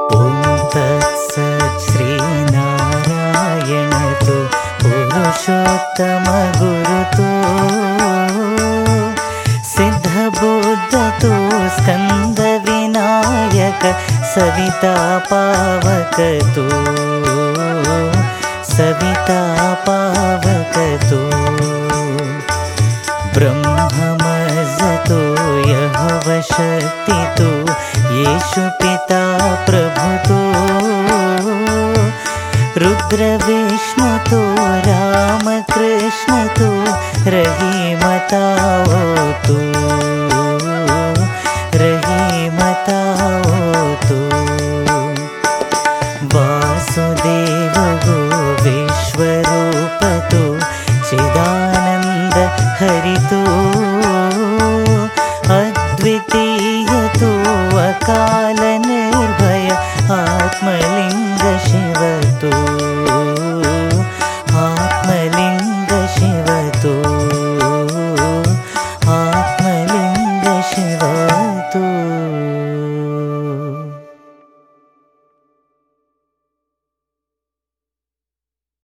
ఓం తత్సత్ శ్రీనారాయణతో పురుషోత్తమ గురుతో సిద్ధబుద్ధతో స్కంద వినాయక సవితా పావకతో సవితా పావకతో బ్రహ్మమజతో యహవ శక్తితో యేషు పితా ప్రభుతో రుద్ర విష్ణుతో రామకృష్ణతో రహీమతావోతు రహీమతావోతు వాసుదేవగో విశ్వరూపతో చిదానంద హరితో అద్వితీయతో అకాల నిర్భయ ఆత్మలింగ శివ